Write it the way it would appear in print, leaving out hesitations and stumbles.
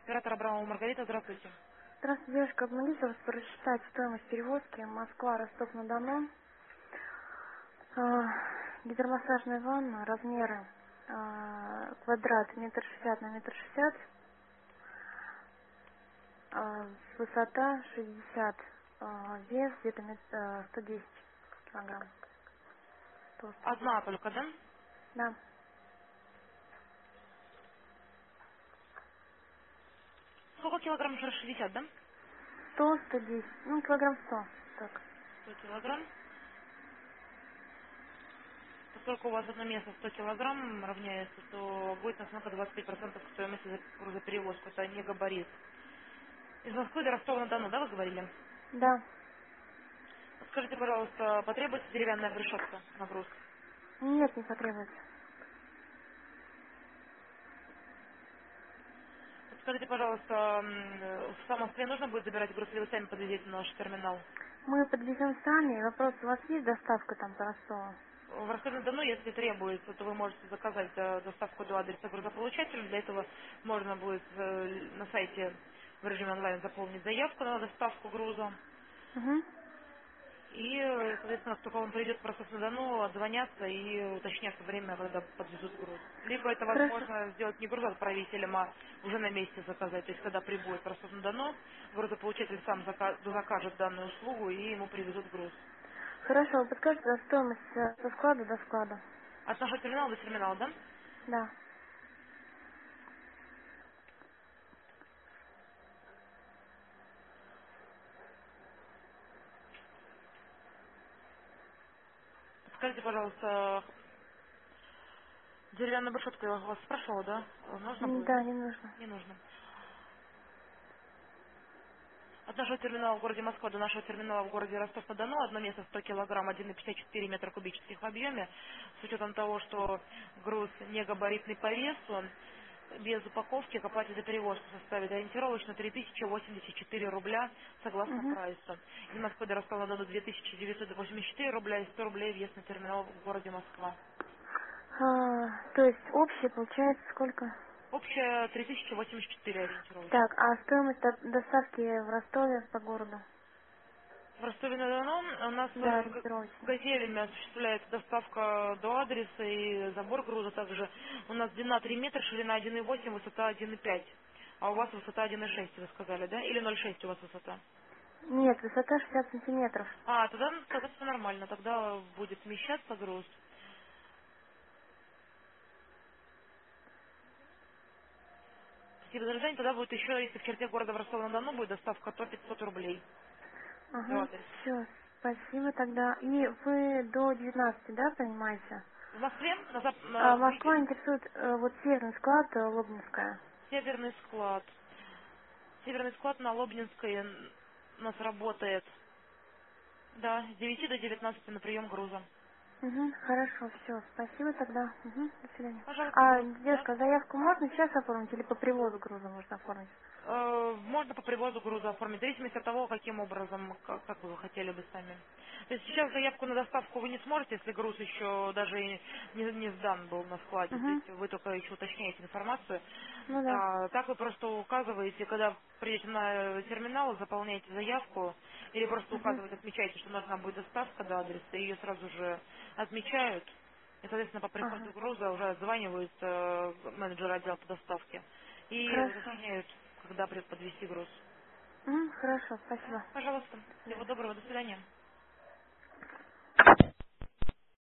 Оператор Абрамова Маргарита, здравствуйте. Здравствуйте, девушка. Помогите вас просчитать стоимость перевозки Москва, Ростов-на-Дону. Гидромассажная ванна, размеры квадрат 1,60 на 1,60 высота 60, вес где-то 110 килограмм. Толстый. Одна только, да? Да, Сколько килограмм уже? 60, да? 100, 110, ну килограмм 100. Так. 100 килограмм. Поскольку у вас одно место 100 килограмм равняется, то будет наценка 25% к стоимости за грузоперевозку. Это не габарит. Из Москвы до Ростова-на-Дону, да, вы говорили? Да. Скажите, пожалуйста, потребуется деревянная решетка на груз? Нет, не потребуется. Скажите, пожалуйста, в Москве нужно будет забирать груз, или вы сами подвезете на наш терминал? Мы подвезем сами. Вопрос, у вас есть доставка там по Ростову? В Ростове-на-Дону, если требуется, то вы можете заказать доставку до адреса грузополучателя. Для этого можно будет на сайте в режиме онлайн заполнить заявку на доставку груза. Угу. И, соответственно, как только он придет в Ростов-на-Дону, отзвонятся и уточнят время, когда подвезут груз. Либо это Хорошо. возможно сделать не грузоотправителем, а уже на месте заказать. То есть, когда прибудет в Ростов-на-Дону, грузополучатель сам закажет данную услугу и ему привезут груз. Хорошо, вы подскажете за стоимость со склада до склада? От нашего терминала до терминала, да? Да. Скажите, пожалуйста, деревянную башетку я вас спрашивала, да? Нужно будет? Да, не нужно. Не нужно. От нашего терминала в городе Москва до нашего терминала в городе Ростов-на-Дону одно место 100 килограмм, 1,54 метра кубических в объеме. С учетом того, что груз не габаритный по весу, без упаковки к оплате за перевозку составит ориентировочно 3084 рубля согласно Угу. прайсу. Из Москвы до Ростова-на-Дону 2984 рубля и 100 рублей вес на терминал в городе Москва. То есть общее получается сколько? Общая 3084 ориентировочно. Так, а стоимость доставки в Ростове по городу? В Ростове-на-Дону у нас Да, в ориентировочно. Газелеме осуществляется доставка до адреса и забор груза также. У нас длина 3 метра, ширина 1,8, высота 1,5. А у вас высота 1,6, вы сказали, да? Или 0,6 у вас высота? Нет, высота 60 сантиметров. А, тогда все нормально, тогда будет вмещаться груз. Спасибо за ожидание, тогда будет еще, если в черте города в Ростов-на-Дону будет доставка, то 500 рублей до Ага, адреса. все, спасибо тогда. И вы до 19, да, понимаете? В Москве А Москва интересует вот северный склад Лобнинская. северный склад. Северный склад на Лобнинской у нас работает. Да, с 9 до 19 на прием груза. Угу, хорошо, все, спасибо тогда. Угу, до свидания. Пожалуйста, А, да? девушка, заявку можно сейчас оформить или по привозу груза можно оформить? Можно по привозу груза оформить, в зависимости от того, каким образом, как вы хотели бы сами. То есть сейчас заявку на доставку вы не сможете, если груз еще даже и не сдан был на складе, то Угу, есть вы только еще уточняете информацию. ну да. А так вы просто указываете, когда придете на терминал, заполняете заявку, или просто Угу, указываете, отмечаете, что нужна будет доставка до адреса, и ее сразу же отмечают. И, соответственно, по приходу ага, груза уже отзванивают менеджер отдела по доставке и хорошо. уточняют, когда подвести груз. Хорошо, спасибо. Пожалуйста. До Всего свидания. доброго. До свидания.